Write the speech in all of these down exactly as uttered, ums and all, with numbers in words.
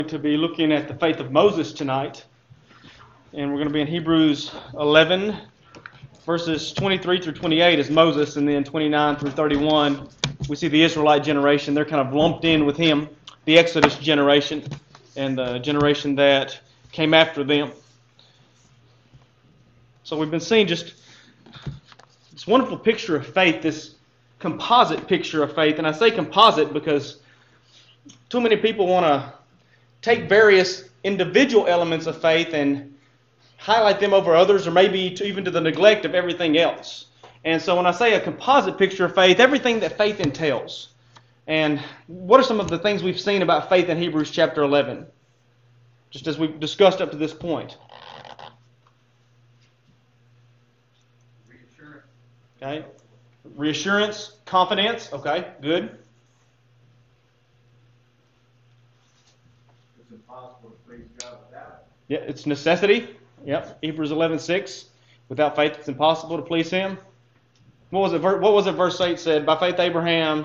To be looking at the faith of Moses tonight, and we're going to be in Hebrews eleven, verses twenty-three through twenty-eight is Moses, and then twenty-nine through thirty-one we see the Israelite generation. They're kind of lumped in with him, the Exodus generation, and the generation that came after them. So we've been seeing just this wonderful picture of faith, this composite picture of faith, and I say composite because too many people want to take various individual elements of faith and highlight them over others, or maybe to even to the neglect of everything else. And so when I say a composite picture of faith, everything that faith entails. And what are some of the things we've seen about faith in Hebrews chapter eleven? Just as we've discussed up to this point. Reassurance. Okay. Reassurance, confidence. Okay, good. Impossible to please God without it. Yeah, it's necessity. Yep. Hebrews eleven six. Without faith, it's impossible to please Him. What was it? What was it? Verse eight said, "By faith, Abraham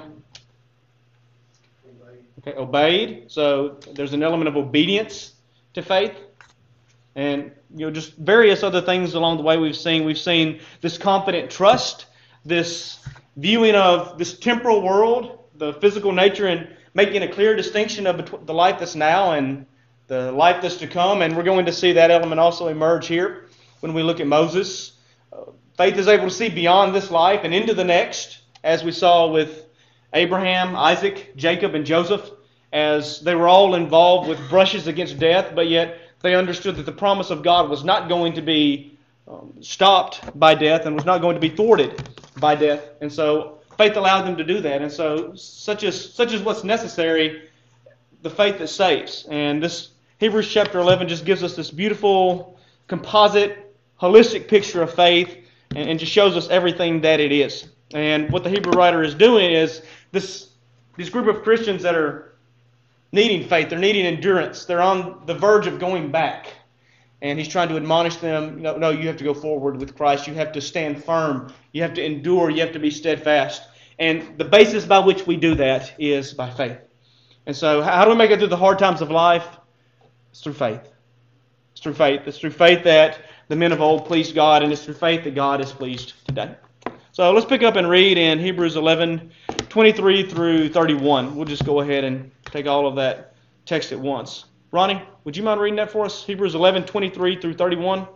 okay obeyed." So there's an element of obedience to faith, and you know just various other things along the way we've seen. We've seen this confident trust, this viewing of this temporal world, the physical nature, and making a clear distinction of the life that's now and the life that's to come. And we're going to see that element also emerge here when we look at Moses. Uh, faith is able to see beyond this life and into the next, as we saw with Abraham, Isaac, Jacob, and Joseph, as they were all involved with brushes against death, but yet they understood that the promise of God was not going to be um, stopped by death and was not going to be thwarted by death. And so faith allowed them to do that, and so such is such is what's necessary, the faith that saves. And this Hebrews chapter eleven just gives us this beautiful, composite, holistic picture of faith, and, and just shows us everything that it is. And what the Hebrew writer is doing is this this group of Christians that are needing faith, they're needing endurance, they're on the verge of going back. And he's trying to admonish them, no, no, you have to go forward with Christ. You have to stand firm. You have to endure. You have to be steadfast. And the basis by which we do that is by faith. And so how do we make it through the hard times of life? It's through faith. It's through faith. It's through faith that the men of old pleased God, and it's through faith that God is pleased today. So let's pick up and read in Hebrews eleven, twenty-three through thirty-one. We'll just go ahead and take all of that text at once. Ronnie, would you mind reading that for us? Hebrews eleven, twenty-three through thirty-one.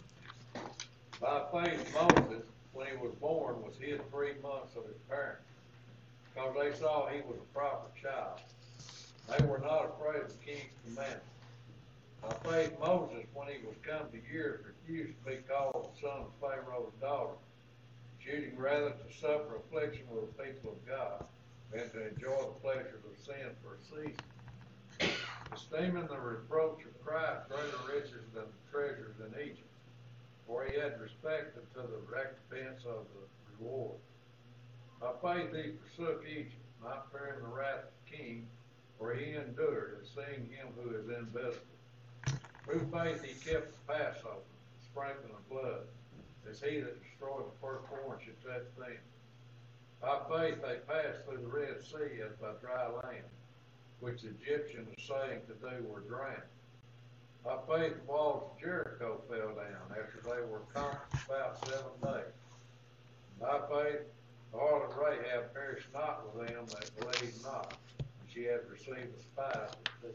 By faith, Moses, when he was born, was hid three months of his parents, because they saw he was a proper child. They were not afraid of the king's commandment. By faith, Moses, when he was come to years, refused to be called the son of Pharaoh's daughter, choosing rather to suffer affliction with the people of God than to enjoy the pleasures of sin for a season, esteeming the reproach of Christ greater riches than the treasures in Egypt, for he had respect to the recompense of the reward. By faith he forsook Egypt, not fearing the wrath of the king, for he endured, and seeing him who is invisible. Through faith he kept the Passover, sprinkling of blood, as he that destroyed the firstborn should touch them. By faith they passed through the Red Sea as by dry land, which the Egyptians saying to do were drowned. By faith the walls of Jericho fell down after they were conquered about seven days. By faith the harlot Rahab perished not with them that believed not, and she had received the spies of food.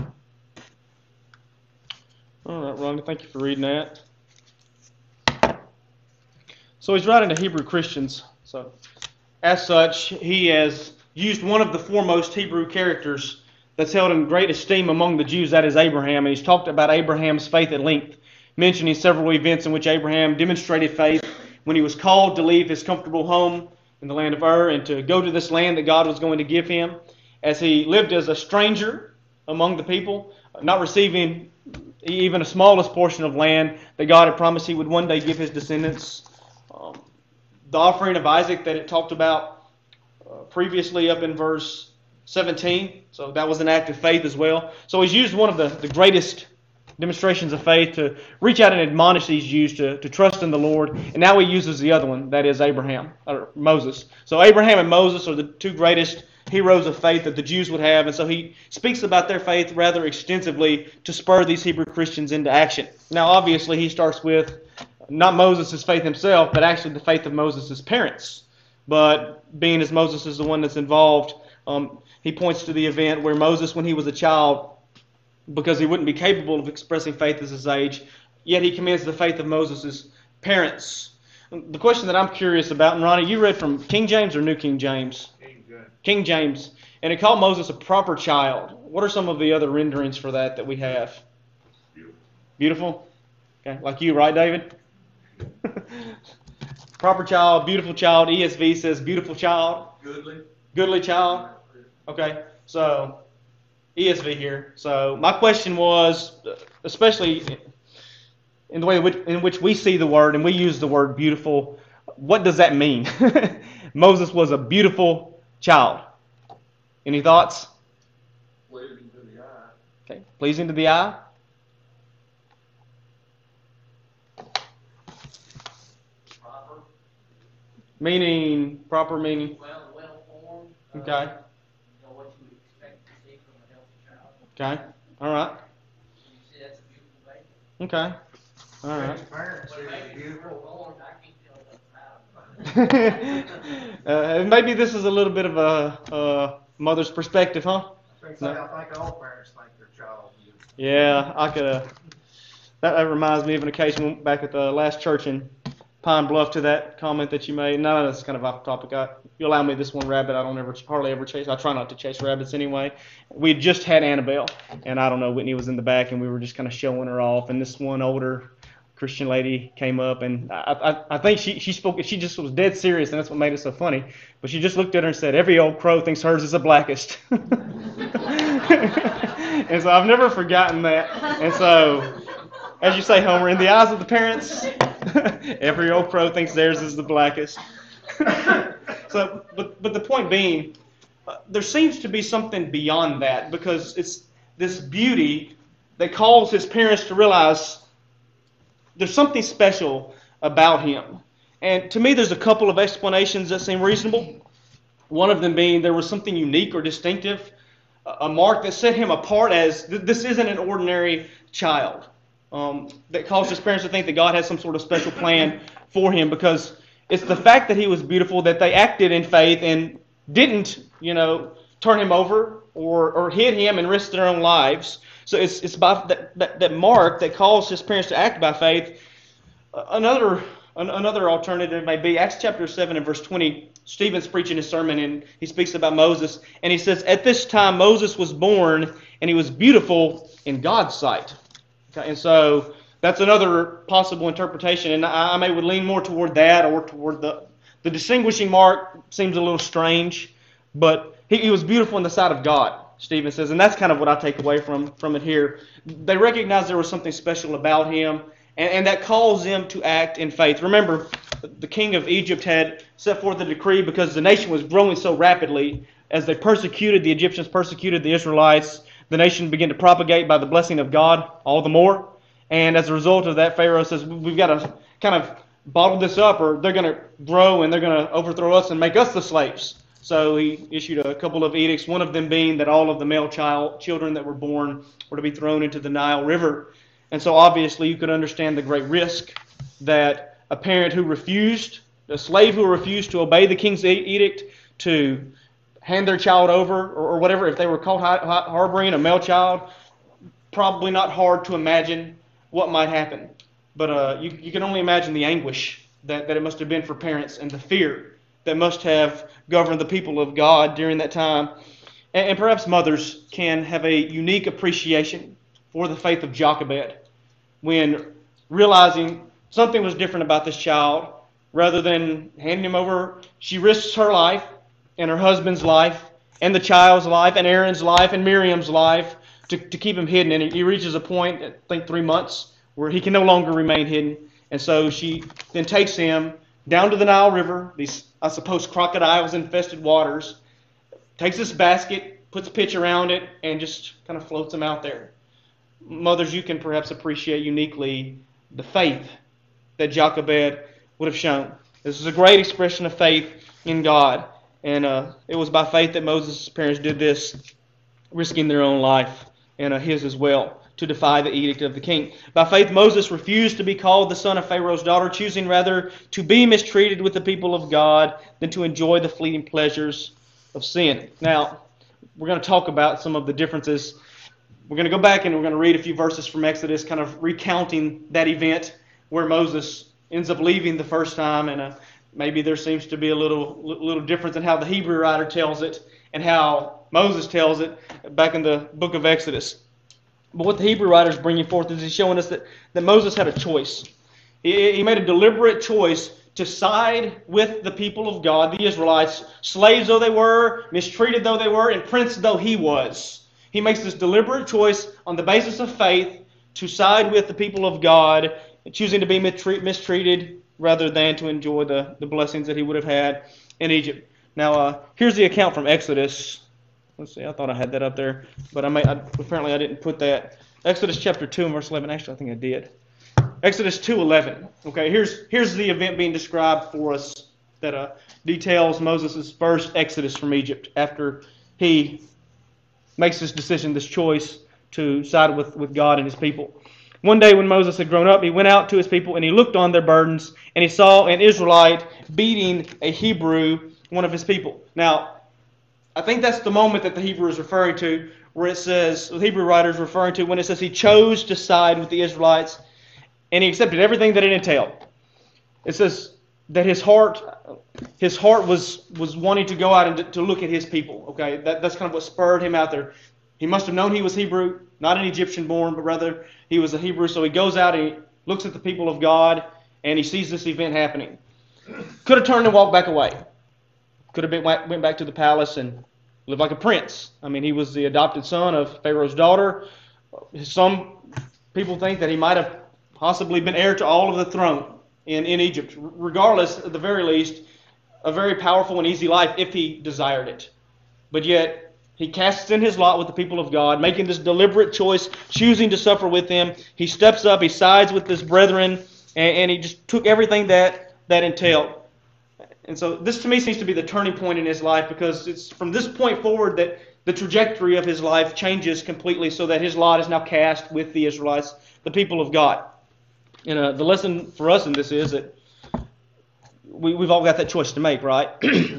All right, Ronnie, thank you for reading that. So he's writing to Hebrew Christians. So as such, he has used one of the foremost Hebrew characters that's held in great esteem among the Jews, that is Abraham. And he's talked about Abraham's faith at length, mentioning several events in which Abraham demonstrated faith when he was called to leave his comfortable home in the land of Ur and to go to this land that God was going to give him, as he lived as a stranger among the people, not receiving even a smallest portion of land that God had promised he would one day give his descendants. Um, the offering of Isaac that it talked about uh, previously up in verse seventeen. So that was an act of faith as well. So he's used one of the, the greatest demonstrations of faith to reach out and admonish these Jews to, to trust in the Lord. And now he uses the other one, that is Abraham, or Moses. So Abraham and Moses are the two greatest heroes of faith that the Jews would have. And so he speaks about their faith rather extensively to spur these Hebrew Christians into action. Now, obviously, he starts with not Moses' faith himself, but actually the faith of Moses' parents. But being as Moses is the one that's involved, um, he points to the event where Moses, when he was a child, because he wouldn't be capable of expressing faith at his age, yet he commends the faith of Moses' parents. The question that I'm curious about, and Ronnie, you read from King James or New King James? King James. King James. And it called Moses a proper child. What are some of the other renderings for that that we have? Beautiful. Beautiful? Okay, like you, right, David? Proper child, beautiful child. E S V says beautiful child. Goodly. Goodly child. Okay, so E S V here. So my question was, especially in the way in which we see the word and we use the word beautiful, what does that mean? Moses was a beautiful child. Any thoughts? Pleasing to the eye. Okay, pleasing to the eye. Proper. Meaning, proper meaning. Well, well formed. Okay. Uh, you know what you would expect to see from a healthy child. Okay, all right. You see, that's a beautiful baby. Okay, all right. His parents When said babies beautiful. were born, I can't tell what's out. uh, maybe this is a little bit of a, a mother's perspective, huh? I think, I think all parents think their child is beautiful. Yeah, I could. Uh, that, that reminds me of an occasion back at the last church in Pine Bluff to that comment that you made. No, that's kind of off topic. I, you allow me this one rabbit. I don't ever, hardly ever chase. I try not to chase rabbits anyway. We had just had Annabelle, and I don't know, Whitney was in the back, and we were just kind of showing her off. And this one older Christian lady came up, and I, I, I think she, she spoke. She just was dead serious, and that's what made it so funny. But she just looked at her and said, "Every old crow thinks hers is the blackest." And so I've never forgotten that. And so, as you say, Homer, in the eyes of the parents, every old crow thinks theirs is the blackest. So, but but the point being, uh, there seems to be something beyond that, because it's this beauty that calls his parents to realize there's something special about him. And to me, there's a couple of explanations that seem reasonable. One of them being there was something unique or distinctive, a mark that set him apart as th- this isn't an ordinary child. Um, that caused his parents to think that God has some sort of special plan for him, because it's the fact that he was beautiful that they acted in faith and didn't, you know, turn him over or, or hid him and risk their own lives. So it's it's by that, that, that mark that caused his parents to act by faith. Another another alternative may be Acts chapter seven and verse twenty. Stephen's preaching his sermon and he speaks about Moses, and he says, "At this time Moses was born, and he was beautiful in God's sight." Okay, and so that's another possible interpretation, and I, I may would lean more toward that or toward the the distinguishing mark seems a little strange, but he, he was beautiful in the sight of God, Stephen says, and that's kind of what I take away from, from it here. They recognized there was something special about him, and, and that calls them to act in faith. Remember, the king of Egypt had set forth a decree because the nation was growing so rapidly. As they persecuted, the Egyptians persecuted the Israelites, the nation began to propagate by the blessing of God all the more. And as a result of that, Pharaoh says, we've got to kind of bottle this up, or they're going to grow and they're going to overthrow us and make us the slaves. So he issued a couple of edicts, one of them being that all of the male child children that were born were to be thrown into the Nile River. And so obviously you could understand the great risk that a parent who refused, a slave who refused to obey the king's edict to hand their child over or, or whatever, if they were caught harboring a male child, probably not hard to imagine what might happen. But uh, you, you can only imagine the anguish that, that it must have been for parents and the fear that must have governed the people of God during that time. And, and perhaps mothers can have a unique appreciation for the faith of Jochebed when realizing something was different about this child. Rather than handing him over, she risks her life and her husband's life and the child's life and Aaron's life and Miriam's life to, to keep him hidden. And he reaches a point, I think three months, where he can no longer remain hidden. And so she then takes him down to the Nile River, these, I suppose, crocodiles-infested waters, takes this basket, puts a pitch around it, and just kind of floats him out there. Mothers, you can perhaps appreciate uniquely the faith that Jochebed would have shown. This is a great expression of faith in God. And uh, it was by faith that Moses' parents did this, risking their own life and uh, his as well, to defy the edict of the king. By faith, Moses refused to be called the son of Pharaoh's daughter, choosing rather to be mistreated with the people of God than to enjoy the fleeting pleasures of sin. Now, we're going to talk about some of the differences. We're going to go back and we're going to read a few verses from Exodus, kind of recounting that event where Moses ends up leaving the first time, and uh, maybe there seems to be a little little difference in how the Hebrew writer tells it and how Moses tells it back in the book of Exodus. But what the Hebrew writer is bringing forth is he's showing us that, that Moses had a choice. He, he made a deliberate choice to side with the people of God, the Israelites, slaves though they were, mistreated though they were, and prince though he was. He makes this deliberate choice on the basis of faith to side with the people of God, choosing to be mistreated rather than to enjoy the, the blessings that he would have had in Egypt. Now, uh, here's the account from Exodus. Let's see, I thought I had that up there, but I may, I, apparently I didn't put that. Exodus chapter two and verse eleven. Actually, I think I did. Exodus two eleven. Okay, here's here's the event being described for us that uh, details Moses' first exodus from Egypt after he makes this decision, this choice to side with, with God and his people. One day when Moses had grown up, he went out to his people and he looked on their burdens, and he saw an Israelite beating a Hebrew, one of his people. Now, I think that's the moment that the Hebrew is referring to, where it says, the Hebrew writer is referring to when it says he chose to side with the Israelites and he accepted everything that it entailed. It says that his heart, his heart was was wanting to go out and to, to look at his people. Okay, that, that's kind of what spurred him out there. He must have known he was Hebrew, not an Egyptian born, but rather he was a Hebrew. So he goes out and he looks at the people of God and he sees this event happening. Could have turned and walked back away. Could have been, went back to the palace and lived like a prince. I mean, he was the adopted son of Pharaoh's daughter. Some people think that he might have possibly been heir to all of the throne in, in Egypt. Regardless, at the very least, a very powerful and easy life if he desired it. But yet, he casts in his lot with the people of God, making this deliberate choice, choosing to suffer with them. He steps up, he sides with his brethren, and, and he just took everything that, that entailed. And so this to me seems to be the turning point in his life, because it's from this point forward that the trajectory of his life changes completely, so that his lot is now cast with the Israelites, the people of God. And uh, the lesson for us in this is that we, we've all got that choice to make, right?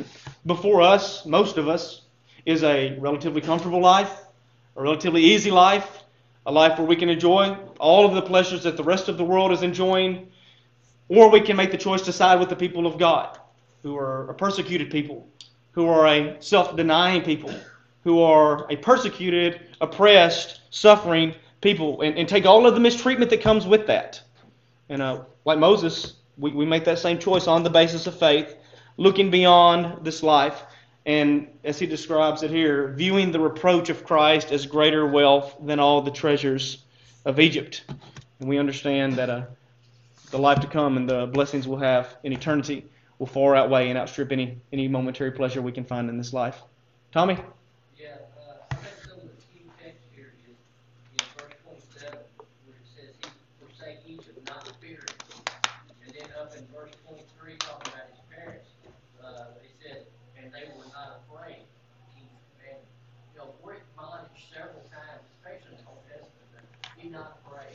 Before us, most of us, is a relatively comfortable life, a relatively easy life, a life where we can enjoy all of the pleasures that the rest of the world is enjoying, or we can make the choice to side with the people of God, who are a persecuted people, who are a self-denying people, who are a persecuted, oppressed, suffering people, and, and take all of the mistreatment that comes with that. And uh, like Moses, we, we make that same choice on the basis of faith, looking beyond this life, and as he describes it here, viewing the reproach of Christ as greater wealth than all the treasures of Egypt. And we understand that uh, the life to come and the blessings we'll have in eternity will far outweigh and outstrip any, any momentary pleasure we can find in this life. Tommy? Yeah, uh, I think some of the key text here is in verse twenty-seven, where it says, he forsake Egypt, not fearing. And then up in verse twenty-three, talking about his parents, uh, it said, and they were not afraid. And, you know, we're admonished several times, especially in the Old Testament, that be not afraid.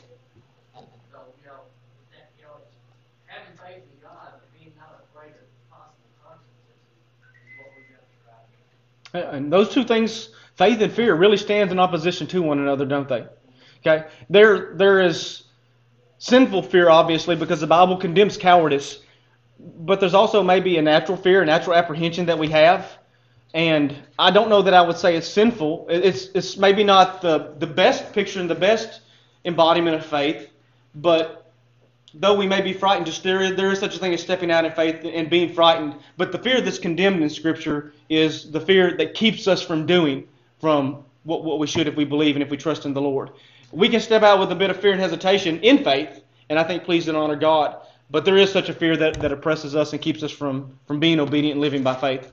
So, you know, that, you know, it's having faith in God, but being not afraid of possible consequences is what we're going to try to do. And those two things, faith and fear, really stand in opposition to one another, don't they? Okay, there there is sinful fear, obviously, because the Bible condemns cowardice. But there's also maybe a natural fear, a natural apprehension that we have. And I don't know that I would say it's sinful. It's it's maybe not the, the best picture and the best embodiment of faith. But though we may be frightened, just there, there is such a thing as stepping out in faith and being frightened. But the fear that's condemned in Scripture is the fear that keeps us from doing from what, what we should if we believe and if we trust in the Lord. We can step out with a bit of fear and hesitation in faith, and I think please and honor God. But there is such a fear that, that oppresses us and keeps us from, from being obedient and living by faith.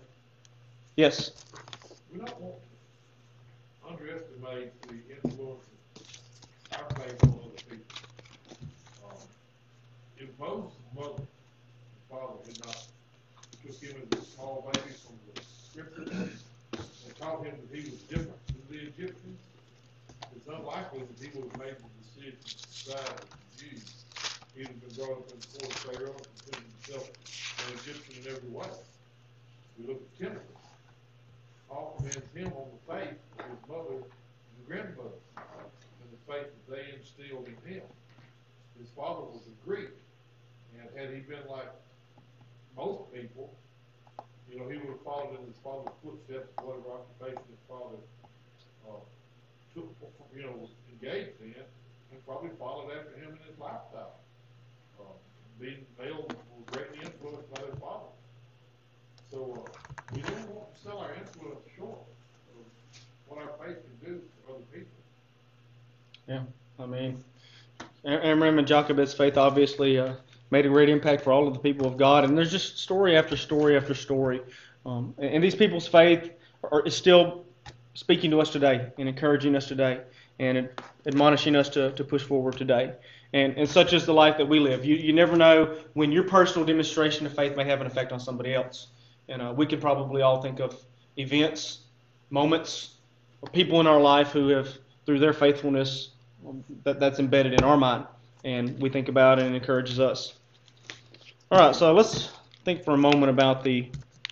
Yes? We don't want to underestimate the influence of our faith on other people. Um, if Moses' mother and father had not just given this small baby from the made the decision to side with the Jews. He'd have been brought up in the court of Pharaoh and considered himself an Egyptian in every way. We look at Timothy. Paul commends him on the faith of his mother and grandmother, and the faith that they instilled in him. His father was a Greek, and had he been like most people, you know, he would have followed in his father's footsteps, whatever occupation his father uh, took, you know, was engaged in, and probably followed after him in his lifestyle. Uh, being male was greatly influenced by their father. So uh, we don't want to sell our influence short of what our faith can do for other people. Yeah, I mean, Amram and Jochebed's faith obviously uh, made a great impact for all of the people of God, and there's just story after story after story. Um, and, and these people's faith are, is still speaking to us today and encouraging us today and admonishing us to, to push forward today. And, and such is the life that we live. You, you never know when your personal demonstration of faith may have an effect on somebody else. And uh, we can probably all think of events, moments, or people in our life who have, through their faithfulness, that, that's embedded in our mind. And we think about it and it encourages us. All right, so let's think for a moment about the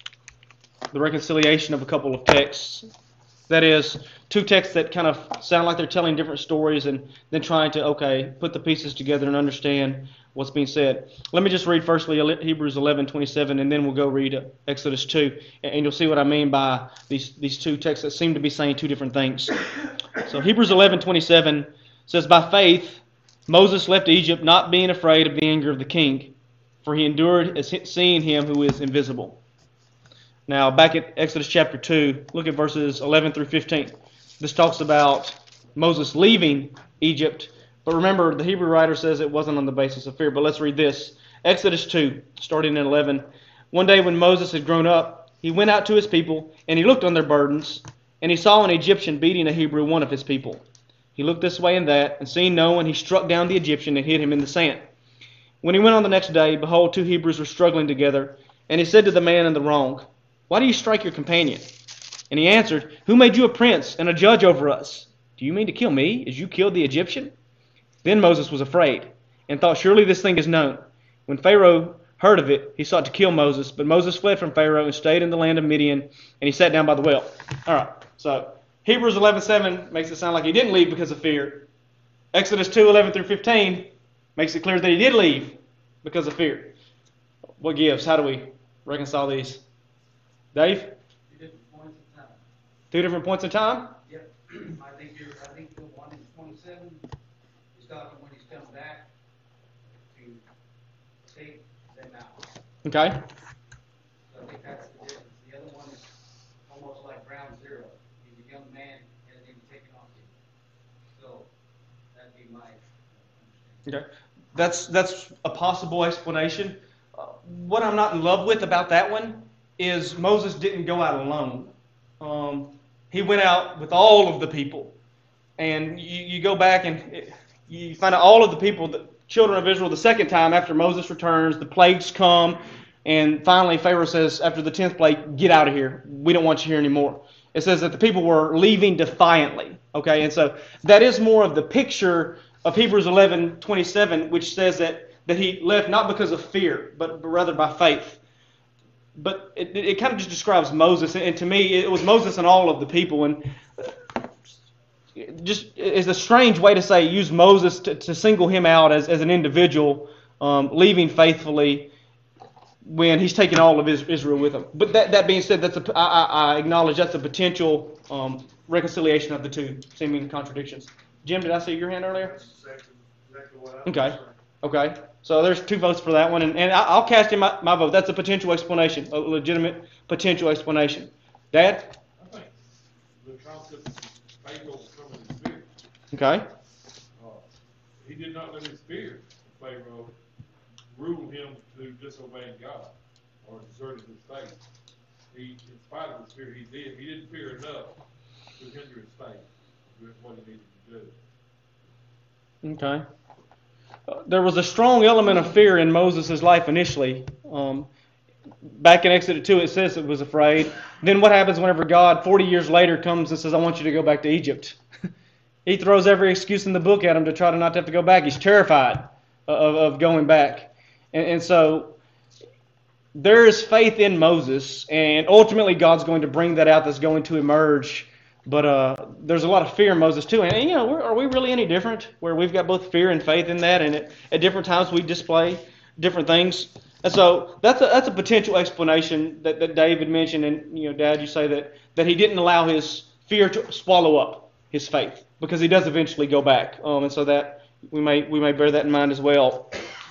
the reconciliation of a couple of texts. That is, two texts that kind of sound like they're telling different stories and then trying to, okay, put the pieces together and understand what's being said. Let me just read firstly Hebrews eleven twenty-seven, and then we'll go read Exodus two, and you'll see what I mean by these, these two texts that seem to be saying two different things. So Hebrews eleven twenty-seven says, "By faith Moses left Egypt, not being afraid of the anger of the king, for he endured as seeing him who is invisible." Now, back at Exodus chapter two, look at verses eleven through fifteen. This talks about Moses leaving Egypt, but remember, the Hebrew writer says it wasn't on the basis of fear. But let's read this. Exodus two, starting in eleven. "One day when Moses had grown up, he went out to his people, and he looked on their burdens, and he saw an Egyptian beating a Hebrew, one of his people. He looked this way and that, and seeing no one, he struck down the Egyptian and hid him in the sand. When he went on the next day, behold, two Hebrews were struggling together, and he said to the man in the wrong, 'Why do you strike your companion?' And he answered, 'Who made you a prince and a judge over us? Do you mean to kill me, as you killed the Egyptian?' Then Moses was afraid, and thought, 'Surely this thing is known.' When Pharaoh heard of it, he sought to kill Moses, but Moses fled from Pharaoh and stayed in the land of Midian, and he sat down by the well." All right, so Hebrews eleven seven makes it sound like he didn't leave because of fear. Exodus two eleven through fifteen makes it clear that he did leave because of fear. What gives? How do we reconcile these? Dave? Two different points in time. Two different points in time? Yep. I think you're, I think the one in twenty-seven is talking when he's come back to take them out. Okay. So I think that's the difference. The other one is almost like ground zero. He's a young man and then he's taken off him. So that'd be my understanding. Okay. That's that's a possible explanation. Uh, what I'm not in love with about that one is Moses didn't go out alone. Um, he went out with all of the people. And you, you go back and it, you find out all of the people, the children of Israel, the second time after Moses returns, the plagues come, and finally Pharaoh says, after the tenth plague, "Get out of here. We don't want you here anymore." It says that the people were leaving defiantly. Okay, and so that is more of the picture of Hebrews eleven twenty-seven, which says that, that he left not because of fear, but, but rather by faith. But it, it kind of just describes Moses, and to me, it was Moses and all of the people. And just it's a strange way to say use Moses to, to single him out as, as an individual, um, leaving faithfully when he's taking all of Israel with him. But that, that being said, that's a, I, I acknowledge that's a potential um, reconciliation of the two seeming contradictions. Jim, did I see your hand earlier? That's exactly, exactly what I was Okay. saying. Okay. So there's two votes for that one, and, and I- I'll cast in my, my vote. That's a potential explanation, a legitimate potential explanation. Dad? I think the concept of faith overcoming his fear. Okay. Uh, he did not let his fear of Pharaoh rule him to disobeying God or deserting his faith. He, in spite of his fear, he did. He didn't fear enough to hinder his faith, doing what he needed to do. Okay. Uh, there was a strong element of fear in Moses' life initially. Um, back in Exodus two, it says it was afraid. Then what happens whenever God, forty years later, comes and says, "I want you to go back to Egypt"? He throws every excuse in the book at him to try to not to have to go back. He's terrified of, of going back. And, and so there is faith in Moses, and ultimately God's going to bring that out that's going to emerge. But uh, there's a lot of fear in Moses too. And, you know, we're, are we really any different? Where we've got both fear and faith in that, and at, at different times we display different things. And so that's a, that's a potential explanation that, that David mentioned. And, you know, Dad, you say that, that he didn't allow his fear to swallow up his faith, because he does eventually go back. Um, and so that we may we may bear that in mind as well.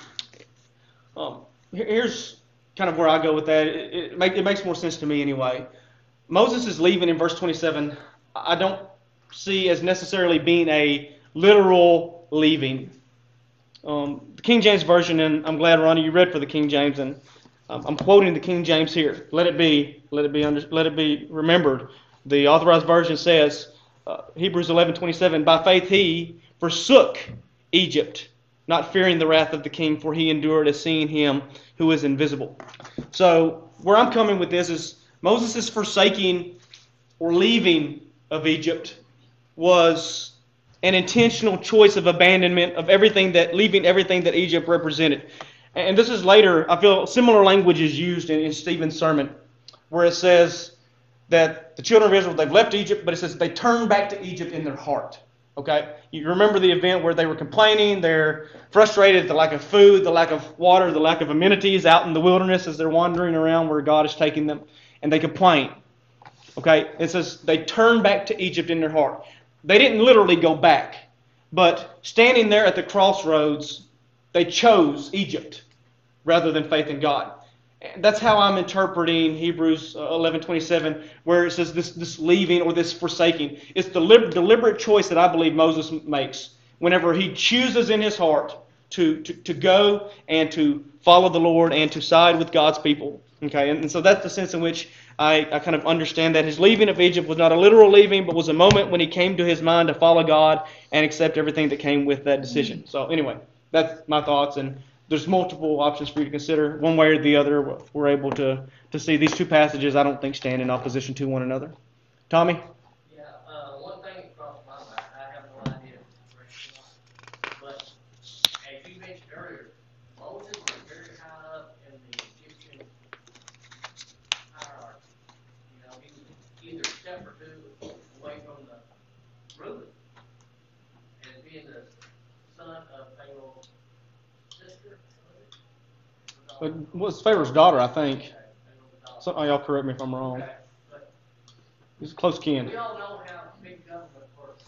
Um, here's kind of where I go with that. It, it, make, it makes more sense to me anyway. Moses is leaving in verse twenty-seven. I don't see as necessarily being a literal leaving. Um, the King James Version, and I'm glad, Ronnie, you read for the King James, and um, I'm quoting the King James here. Let it be, let it be, under, let it be remembered. The Authorized Version says, uh, Hebrews eleven twenty-seven, by faith he forsook Egypt, not fearing the wrath of the king, for he endured as seeing him who is invisible. So where I'm coming with this is Moses is forsaking or leaving of Egypt was an intentional choice of abandonment of everything that, leaving everything that Egypt represented. And this is later, I feel similar language is used in, in Stephen's sermon, where it says that the children of Israel, they've left Egypt, but it says they turned back to Egypt in their heart. Okay? You remember the event where they were complaining, they're frustrated at the lack of food, the lack of water, the lack of amenities out in the wilderness as they're wandering around where God is taking them, and they complain. Okay, it says they turned back to Egypt in their heart. They didn't literally go back, but standing there at the crossroads, they chose Egypt rather than faith in God. And that's how I'm interpreting Hebrews eleven twenty-seven, where it says this, this leaving or this forsaking. It's the deliberate choice that I believe Moses makes whenever he chooses in his heart to, to, to go and to follow the Lord and to side with God's people. Okay, and, and so that's the sense in which I, I kind of understand that his leaving of Egypt was not a literal leaving, but was a moment when he came to his mind to follow God and accept everything that came with that decision. So anyway, that's my thoughts, and there's multiple options for you to consider. One way or the other, we're able to, to see these two passages I don't think stand in opposition to one another. Tommy? Yeah, uh, one thing that crossed my mind, I have no idea, but as you mentioned earlier, Moses was very high up in the Egyptian hierarchy. You know, he was either a step or two away from the ruler, as being the son of Pharaoh's sister. It was Pharaoh's daughter, I think. Okay, Pharaoh's daughter. Some of y'all correct me if I'm wrong. Okay, but He's a close kin. we all know how big government works.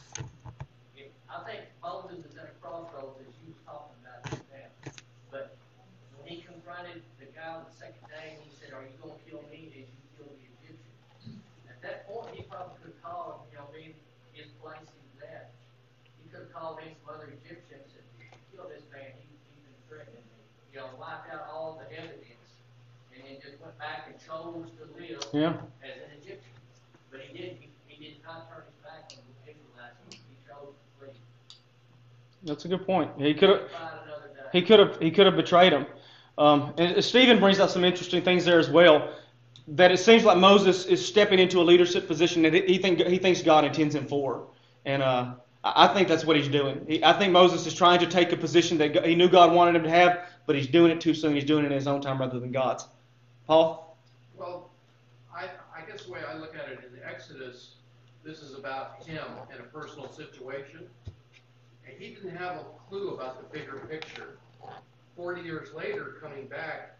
If, I think Moses is at a crossroads, as you was talking about just now. But when he confronted the guy on the second day, and he said, "Are you going to kill me as you killed the Egyptian?" At that point, he probably could have called, you know, me his place he was at. He could have called in some other Egyptians and said, "Kill this man. He, he's been threatening me." You know, wiped out all the evidence, and then just went back and chose to live Yeah. as an Egyptian. But he did. He, he did not turn his back on the Israelites. He chose to flee. That's a good point. He could have. Find another day. He could have. He could have betrayed him. Um, and Stephen brings out some interesting things there as well. That it seems like Moses is stepping into a leadership position that he think he thinks God intends him for, and uh, I think that's what he's doing. He, I think Moses is trying to take a position that he knew God wanted him to have, but he's doing it too soon. He's doing it in his own time rather than God's. Paul? Well, I, I guess the way I look at it in Exodus, this is about him in a personal situation. And he didn't have a clue about the bigger picture. Forty years later, coming back,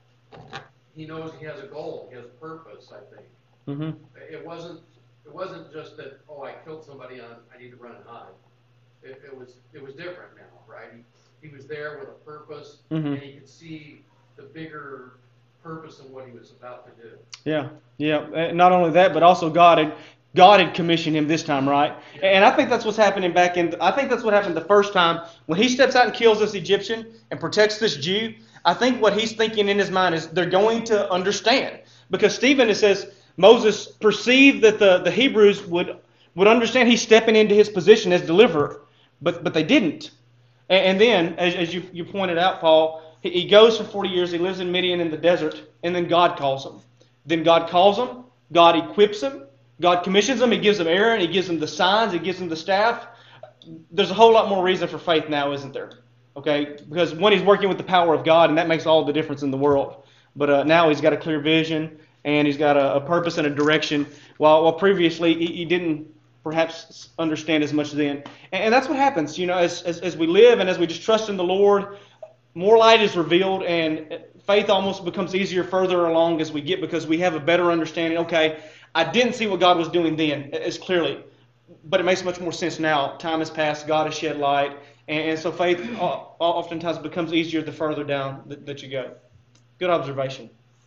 he knows he has a goal, he has a purpose, I think. Mm-hmm. It wasn't it wasn't just that, oh, I killed somebody on, I need to run and hide. It, it was it was different now, right? He, he was there with a purpose, Mm-hmm. and he could see the bigger purpose in what he was about to do. Yeah, yeah. Uh, Not only that, but also God had God had commissioned him this time, right? And I think that's what's happening back in. I think that's what happened the first time when he steps out and kills this Egyptian and protects this Jew. I think what he's thinking in his mind is they're going to understand, because Stephen, it says Moses perceived that the the Hebrews would would understand he's stepping into his position as deliverer, but but they didn't. And, and then, as, as you you pointed out, Paul. He goes for forty years, he lives in Midian in the desert, and then God calls him. Then God calls him, God equips him, God commissions him, he gives him Aaron, he gives him the signs, he gives him the staff. there's a whole lot more reason for faith now, isn't there? Okay, because one, he's working with the power of God, and that makes all the difference in the world. But uh, now he's got a clear vision, and he's got a, a purpose and a direction, while, while previously he, he didn't perhaps understand as much then. And, and that's what happens, you know, as, as, as we live and as we just trust in the Lord, more light is revealed, and faith almost becomes easier further along as we get, because we have a better understanding. Okay, I didn't see what God was doing then as clearly, but it makes much more sense now. Time has passed, God has shed light, and, and so faith oftentimes becomes easier the further down that, that you go. Good observation.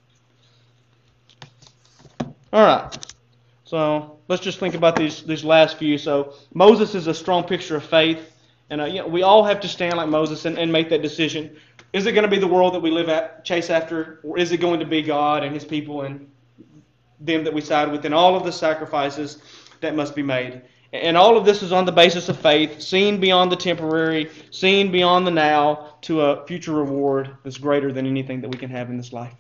All right, so let's just think about these these last few. So Moses is a strong picture of faith, and uh, you know, we all have to stand like Moses and, and make that decision. Is it going to be the world that we live at, chase after, or is it going to be God and His people and them that we side with, and all of the sacrifices that must be made? And all of this is on the basis of faith, seen beyond the temporary, seen beyond the now, to a future reward that's greater than anything that we can have in this life.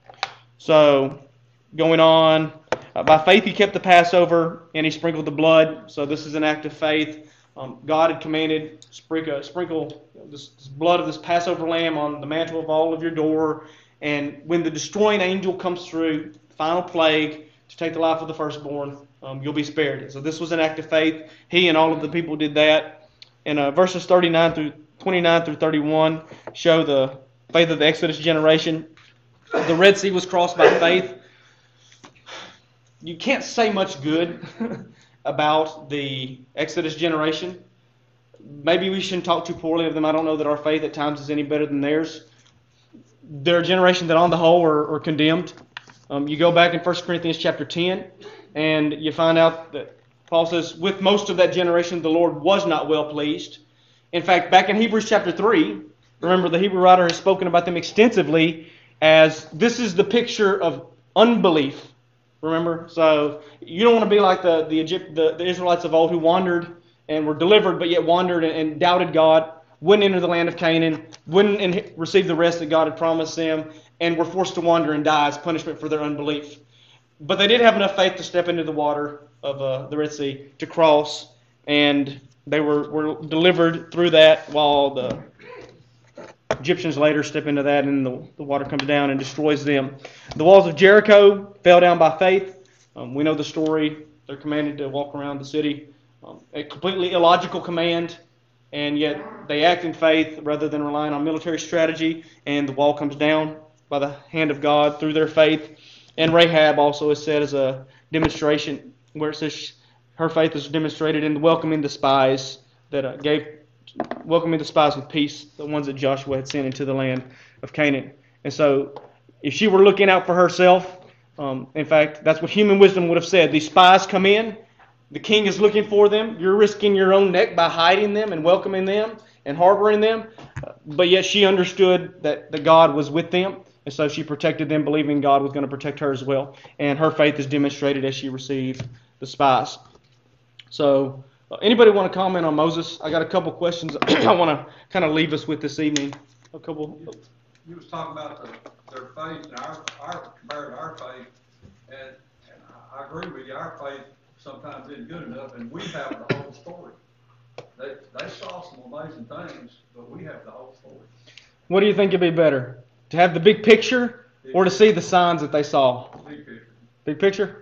So, going on, uh, by faith he kept the Passover, and he sprinkled the blood. So this is an act of faith. Um, God had commanded, sprinkle, sprinkle this, this blood of this Passover lamb on the mantle of all of your door. And when the destroying angel comes through, final plague, to take the life of the firstborn, um, you'll be spared. So this was an act of faith. He and all of the people did that. And uh, verses thirty-nine through twenty-nine through thirty-one show the faith of the Exodus generation. The Red Sea was crossed by faith. You can't say much good about the Exodus generation. Maybe we shouldn't talk too poorly of them. I don't know that our faith at times is any better than theirs. They're a generation that on the whole are, are condemned. Um, you go back in First Corinthians chapter ten, and you find out that Paul says, with most of that generation, the Lord was not well pleased. In fact, back in Hebrews chapter three, remember the Hebrew writer has spoken about them extensively as this is the picture of unbelief. Remember? So you don't want to be like the the, Egypt, the, the Israelites of old who wandered and were delivered, but yet wandered and, and doubted God, wouldn't enter the land of Canaan, wouldn't in, receive the rest that God had promised them, and were forced to wander and die as punishment for their unbelief. But they did have enough faith to step into the water of uh, the Red Sea, to cross, and they were, were delivered through that, while the Egyptians later step into that, and the, the water comes down and destroys them. The walls of Jericho fell down by faith. Um, we know the story. They're commanded to walk around the city. Um, a completely illogical command, and yet they act in faith rather than relying on military strategy, and the wall comes down by the hand of God through their faith. And Rahab also is said as a demonstration, where it says her faith is demonstrated in welcoming the spies that uh, gave welcoming the spies with peace, the ones that Joshua had sent into the land of Canaan. And so, if she were looking out for herself, um, in fact, that's what human wisdom would have said. These spies come in, the king is looking for them. You're risking your own neck by hiding them and welcoming them and harboring them. But yet she understood that, that God was with them. And so she protected them, believing God was going to protect her as well. And her faith is demonstrated as she received the spies. So, uh, anybody want to comment on Moses? I got a couple questions I want to kind of leave us with this evening. A couple. You was talking about the, their faith and our, our compared to our faith, and, and I agree with you. Our faith sometimes isn't good enough, and we have the whole story. They they saw some amazing things, but we have the whole story. What do you think would be better? To have the big picture, or to see the signs that they saw? Big picture. Big picture?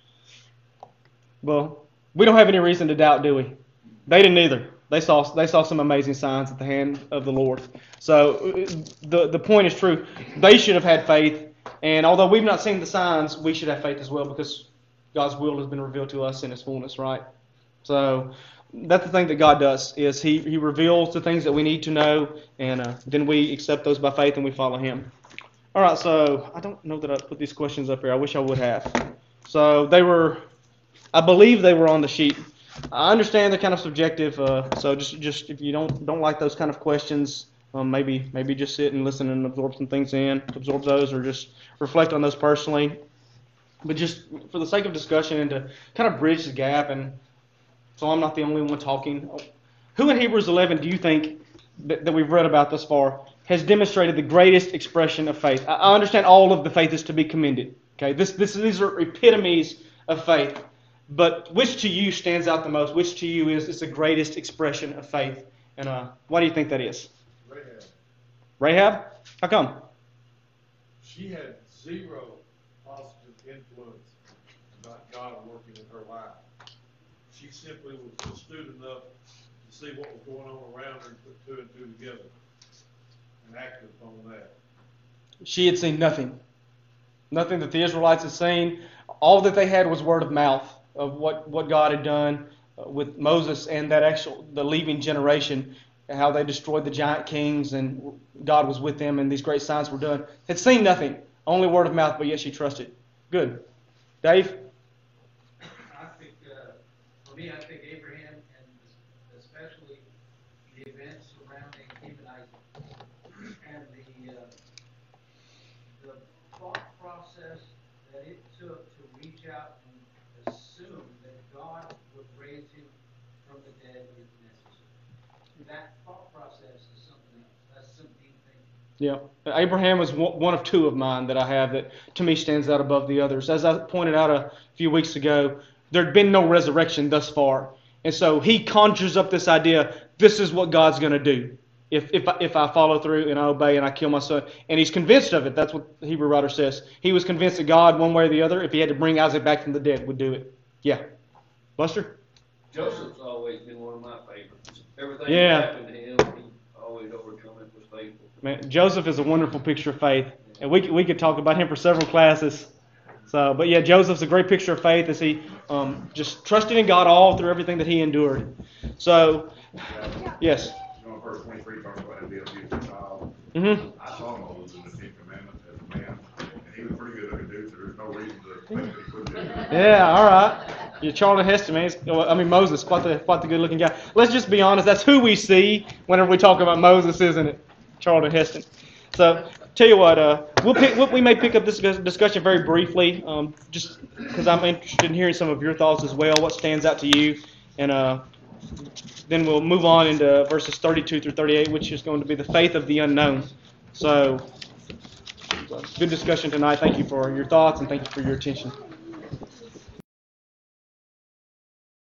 Well, we don't have any reason to doubt, do we? They didn't either. They saw they saw some amazing signs at the hand of the Lord. So the the point is true. They should have had faith, and although we've not seen the signs, we should have faith as well, because God's will has been revealed to us in His fullness, right? So that's the thing that God does, is He, he reveals the things that we need to know, and uh, then we accept those by faith and we follow Him. All right, so I don't know that I put these questions up here. I wish I would have. So they were, I believe they were on the sheet. I understand they're kind of subjective, uh, so just just if you don't don't like those kind of questions, um, maybe maybe just sit and listen and absorb some things in, absorb those, or just reflect on those personally. But just for the sake of discussion and to kind of bridge the gap, and so I'm not the only one talking, who in Hebrews eleven do you think that, that we've read about thus far has demonstrated the greatest expression of faith? I, I understand all of the faith is to be commended. Okay, this this these are epitomes of faith. But which to you stands out the most? Which to you is, is the greatest expression of faith? And uh, why do you think that is? Rahab, Rahab? How come? she had zero positive influence about God working in her life. She simply was astute enough to see what was going on around her and put two and two together and acted upon that. She had seen nothing. Nothing that the Israelites had seen. All that they had was word of mouth of what, what God had done uh, with Moses and that actual, the leaving generation, how they destroyed the giant kings and God was with them and these great signs were done. Had seen nothing. Only word of mouth, but yet she trusted. Good. Dave? I think, uh, for me, I think Abraham, and especially the events surrounding him and Isaac, and the, uh, the thought process that it took to reach out and assume that God would raise him from the dead if necessary. That thought process is something else. That's some deep thinking. Yeah. Abraham is one of two of mine that I have that to me stands out above the others. As I pointed out a few weeks ago, there had been no resurrection thus far. And so he conjures up this idea, this is what God's going to do if if I, if I follow through and I obey and I kill my son. And he's convinced of it. That's what the Hebrew writer says. He was convinced that God, one way or the other, if he had to bring Isaac back from the dead, would do it. Yeah. Buster? Joseph's always been one of my favorites. Everything Yeah. that happened to him, he always overcome it, was faithful. Man, Joseph is a wonderful picture of faith. And we, we could talk about him for several classes. So, but yeah, Joseph's a great picture of faith as he um, just trusted in God all through everything that he endured. So, yes. You know, verse twenty-three talks about him being a beautiful child. Mm-hmm. I saw Moses in the Ten Commandments as a man, and he was a pretty good looking dude, so there's no reason to think that he couldn't do it. Yeah, all right. You're Charlton Heston, man. He's- I mean, Moses, quite the quite the good looking guy. Let's just be honest. That's who we see whenever we talk about Moses, isn't it? Charlton Heston. So, tell you what, uh, we'll pick, we may pick up this discussion very briefly, um, just because I'm interested in hearing some of your thoughts as well. What stands out to you, and uh, then we'll move on into verses thirty-two through thirty-eight, which is going to be the faith of the unknown. So, good discussion tonight. Thank you for your thoughts and thank you for your attention.